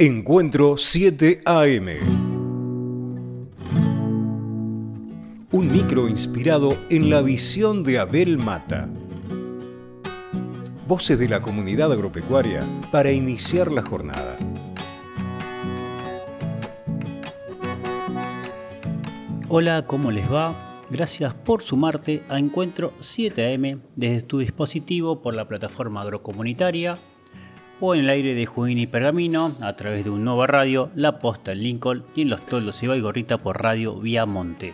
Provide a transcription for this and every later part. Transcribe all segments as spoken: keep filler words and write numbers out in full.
Encuentro siete A M. Un micro inspirado en la visión de Abel Mata. Voces de la comunidad agropecuaria para iniciar la jornada. Hola, ¿cómo les va? Gracias por sumarte a Encuentro siete A M desde tu dispositivo por la plataforma agrocomunitaria o en el aire de Junín y Pergamino a través de un Nova Radio, La Posta en Lincoln y en Los Toldos y Baigorrita por Radio Viamonte.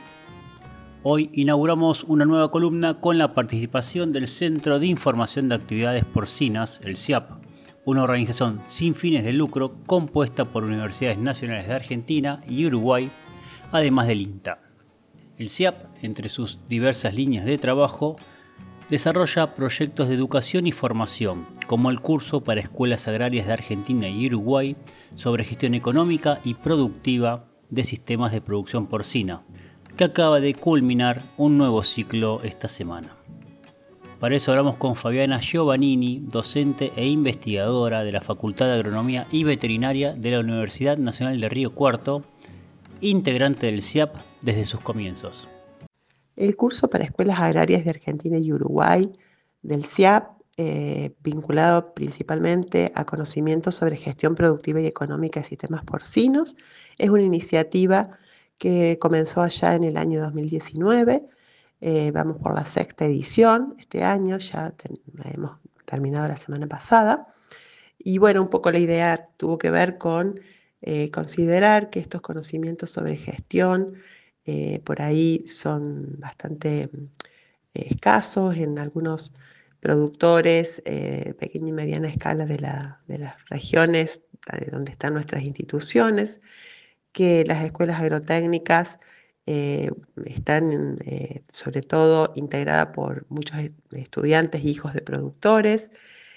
Hoy inauguramos una nueva columna con la participación del Centro de Información de Actividades Porcinas, el C I A P, una organización sin fines de lucro compuesta por universidades nacionales de Argentina y Uruguay, además del INTA. El C I A P, entre sus diversas líneas de trabajo, desarrolla proyectos de educación y formación, como el curso para escuelas agrarias de Argentina y Uruguay sobre gestión económica y productiva de sistemas de producción porcina, que acaba de culminar un nuevo ciclo esta semana. Para eso hablamos con Fabiana Giovannini, docente e investigadora de la Facultad de Agronomía y Veterinaria de la Universidad Nacional de Río Cuarto, integrante del C I A P desde sus comienzos. El curso para escuelas agrarias de Argentina y Uruguay del C I A P, eh, vinculado principalmente a conocimientos sobre gestión productiva y económica de sistemas porcinos, es una iniciativa que comenzó allá en el año dos mil diecinueve. Eh, vamos por la sexta edición este año, ya ten, la hemos terminado la semana pasada. Y bueno, un poco la idea tuvo que ver con eh, considerar que estos conocimientos sobre gestión Eh, por ahí son bastante eh, escasos en algunos productores eh, pequeña y mediana escala de, la, de las regiones de donde están nuestras instituciones, que las escuelas agrotécnicas eh, están eh, sobre todo integradas por muchos estudiantes e hijos de productores,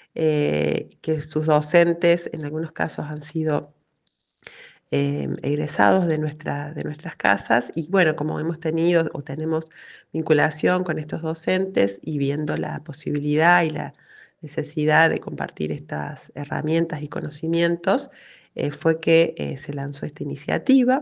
eh, que sus docentes en algunos casos han sido Eh, egresados de, nuestra, de nuestras casas y bueno, como hemos tenido o tenemos vinculación con estos docentes y viendo la posibilidad y la necesidad de compartir estas herramientas y conocimientos, eh, fue que eh, se lanzó esta iniciativa.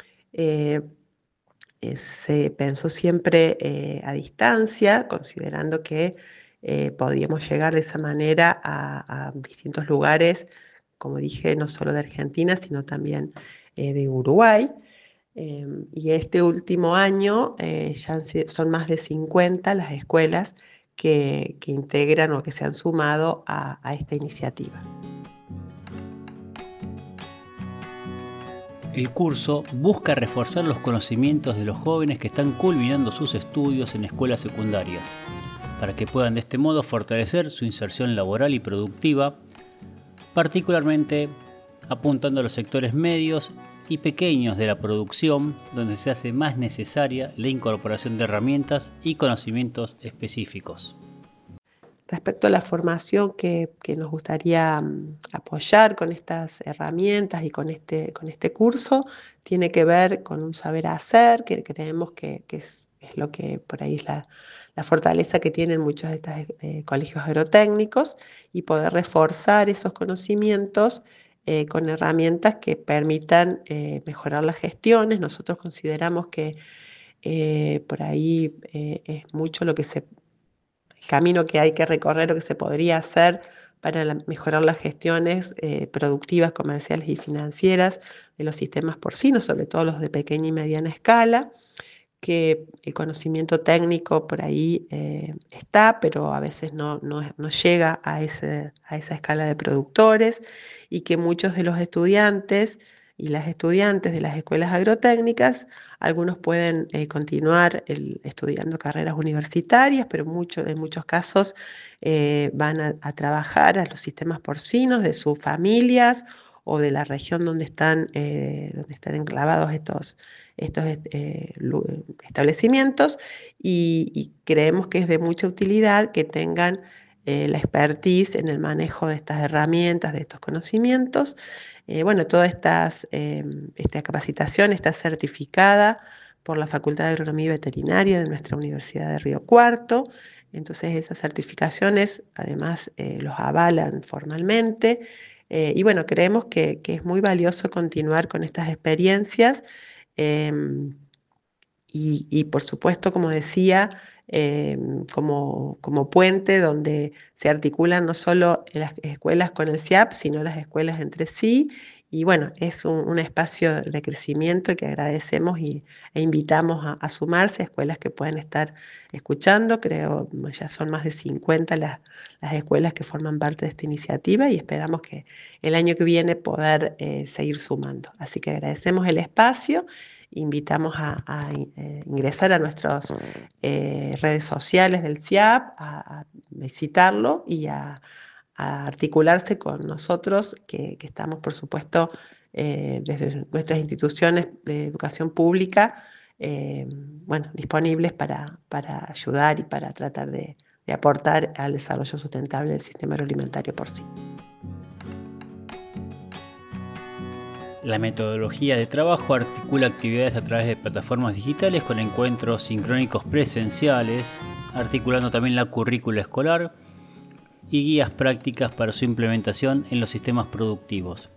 Eh, eh, se pensó siempre eh, a distancia, considerando que eh, podíamos llegar de esa manera a, a distintos lugares, como dije, no solo de Argentina, sino también eh, de Uruguay. Eh, y este último año eh, ya han sido, son más de cincuenta las escuelas que, que integran o que se han sumado a, a esta iniciativa. El curso busca reforzar los conocimientos de los jóvenes que están culminando sus estudios en escuelas secundarias, para que puedan de este modo fortalecer su inserción laboral y productiva, particularmente apuntando a los sectores medios y pequeños de la producción, donde se hace más necesaria la incorporación de herramientas y conocimientos específicos. Respecto a la formación que, que nos gustaría um, apoyar con estas herramientas y con este, con este curso, tiene que ver con un saber hacer, que creemos que, que es, es lo que por ahí es la, la fortaleza que tienen muchos de estos eh, colegios agrotécnicos, y poder reforzar esos conocimientos eh, con herramientas que permitan eh, mejorar las gestiones. Nosotros consideramos que eh, por ahí eh, es mucho lo que se el camino que hay que recorrer o que se podría hacer para la, mejorar las gestiones eh, productivas, comerciales y financieras de los sistemas porcinos, sobre todo los de pequeña y mediana escala, que el conocimiento técnico por ahí eh, está, pero a veces no, no, no llega a, ese, a esa escala de productores, y que muchos de los estudiantes y las estudiantes de las escuelas agrotécnicas, algunos pueden eh, continuar el, estudiando carreras universitarias, pero mucho, en muchos casos eh, van a, a trabajar a los sistemas porcinos de sus familias o de la región donde están, eh, donde están enclavados estos, estos eh, establecimientos, y, y creemos que es de mucha utilidad que tengan eh, la expertise en el manejo de estas herramientas, de estos conocimientos. Eh, bueno, toda estas, eh, esta capacitación está certificada por la Facultad de Agronomía y Veterinaria de nuestra Universidad de Río Cuarto. Entonces esas certificaciones además eh, los avalan formalmente Eh, y bueno, creemos que, que es muy valioso continuar con estas experiencias. Eh, y, y por supuesto, como decía, eh, como, como puente donde se articulan no solo las escuelas con el S I A P, sino las escuelas entre sí. Y bueno, es un, un espacio de crecimiento que agradecemos y, e invitamos a, a sumarse a escuelas que pueden estar escuchando. Creo ya son más de cincuenta las, las escuelas que forman parte de esta iniciativa y esperamos que el año que viene poder eh, seguir sumando. Así que agradecemos el espacio. Invitamos a, a eh, ingresar a nuestras eh, redes sociales del S I A P, a, a visitarlo y a, a articularse con nosotros, que, que estamos, por supuesto, eh, desde nuestras instituciones de educación pública, eh, bueno, disponibles para, para ayudar y para tratar de, de aportar al desarrollo sustentable del sistema agroalimentario porcino. La metodología de trabajo articula actividades a través de plataformas digitales con encuentros sincrónicos presenciales, articulando también la currícula escolar y guías prácticas para su implementación en los sistemas productivos.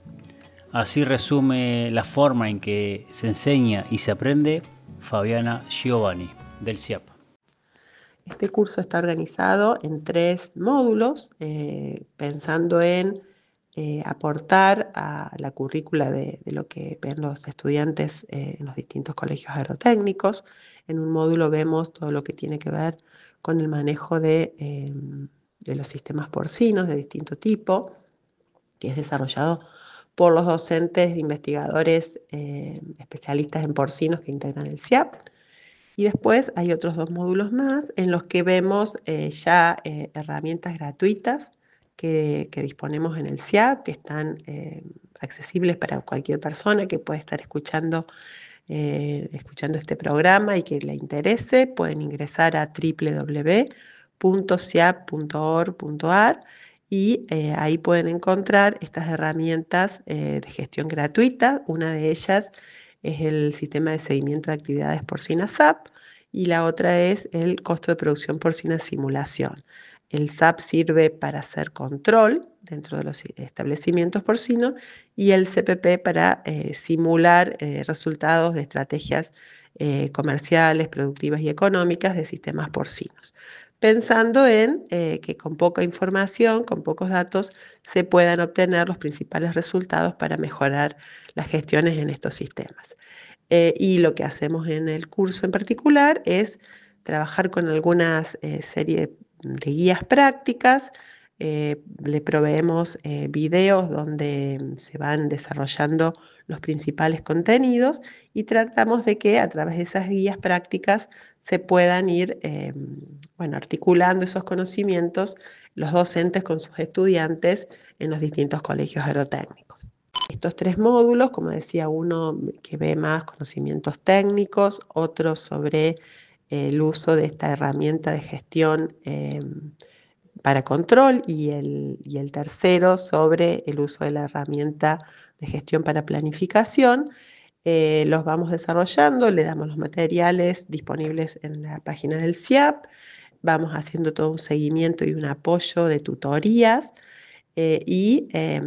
Así resume la forma en que se enseña y se aprende Fabiana Giovanni, del S I A P. Este curso está organizado en tres módulos, eh, pensando en eh, aportar a la currícula de, de lo que ven los estudiantes eh, en los distintos colegios agrotécnicos. En un módulo vemos todo lo que tiene que ver con el manejo de, eh, de los sistemas porcinos de distinto tipo, que es desarrollado por los docentes, investigadores, eh, especialistas en porcinos que integran el S I A P. Y después hay otros dos módulos más en los que vemos eh, ya eh, herramientas gratuitas que, que disponemos en el S I A P, que están eh, accesibles para cualquier persona que pueda estar escuchando, eh, escuchando este programa y que le interese. Pueden ingresar a w w w punto siap punto org punto a r y eh, ahí pueden encontrar estas herramientas eh, de gestión gratuita. Una de ellas es el sistema de seguimiento de actividades porcinas S A P y la otra es el costo de producción porcina simulación. El S A P sirve para hacer control dentro de los establecimientos porcinos y el C P P para eh, simular eh, resultados de estrategias eh, comerciales, productivas y económicas de sistemas porcinos, pensando en eh, que con poca información, con pocos datos, se puedan obtener los principales resultados para mejorar las gestiones en estos sistemas. Eh, y lo que hacemos en el curso en particular es trabajar con algunas eh, series de guías prácticas. Eh, le proveemos eh, videos donde se van desarrollando los principales contenidos y tratamos de que a través de esas guías prácticas se puedan ir eh, bueno, articulando esos conocimientos los docentes con sus estudiantes en los distintos colegios agrotécnicos. Estos tres módulos, como decía, uno que ve más conocimientos técnicos, otro sobre el uso de esta herramienta de gestión eh, para control y el, y el tercero sobre el uso de la herramienta de gestión para planificación. Eh, los vamos desarrollando, le damos los materiales disponibles en la página del S I A P, vamos haciendo todo un seguimiento y un apoyo de tutorías eh, y eh,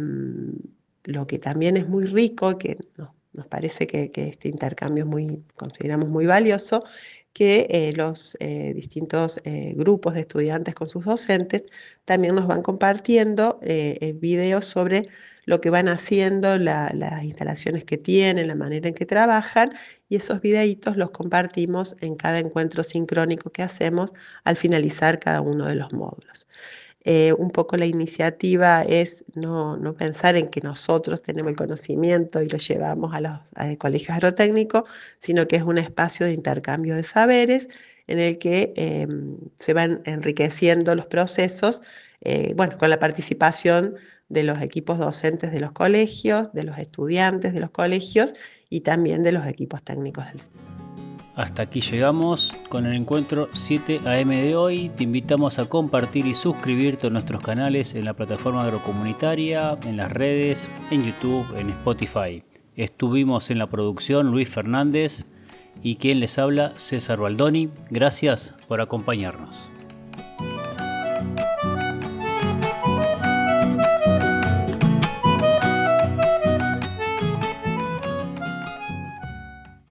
lo que también es muy rico, que no, nos parece que, que este intercambio es muy, consideramos muy valioso, que eh, los eh, distintos eh, grupos de estudiantes con sus docentes también nos van compartiendo eh, videos sobre lo que van haciendo, la, las instalaciones que tienen, la manera en que trabajan, y esos videitos los compartimos en cada encuentro sincrónico que hacemos al finalizar cada uno de los módulos. Eh, un poco la iniciativa es no, no pensar en que nosotros tenemos el conocimiento y lo llevamos a los a colegios agrotécnicos, sino que es un espacio de intercambio de saberes en el que eh, se van enriqueciendo los procesos, eh, bueno, con la participación de los equipos docentes de los colegios, de los estudiantes de los colegios y también de los equipos técnicos del centro. Hasta aquí llegamos con el encuentro siete a eme de hoy. Te invitamos a compartir y suscribirte a nuestros canales en la plataforma agrocomunitaria, en las redes, en YouTube, en Spotify. Estuvimos en la producción Luis Fernández y quien les habla César Baldoni. Gracias por acompañarnos.